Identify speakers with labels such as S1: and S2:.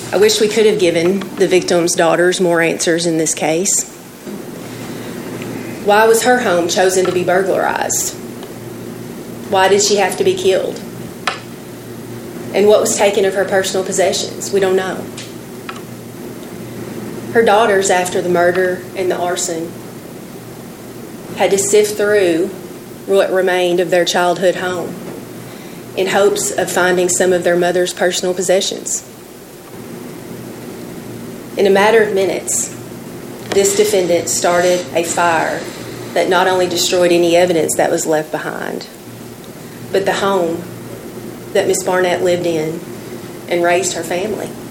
S1: I wish we could have given the victim's daughters more answers in this case. Why was her home chosen to be burglarized? Why did she have to be killed? And what was taken of her personal possessions? We don't know. Her daughters, after the murder and the arson, had to sift through what remained of their childhood home in hopes of finding some of their mother's personal possessions. In a matter of minutes, this defendant started a fire that not only destroyed any evidence that was left behind, but the home that Miss Barnett lived in and raised her family.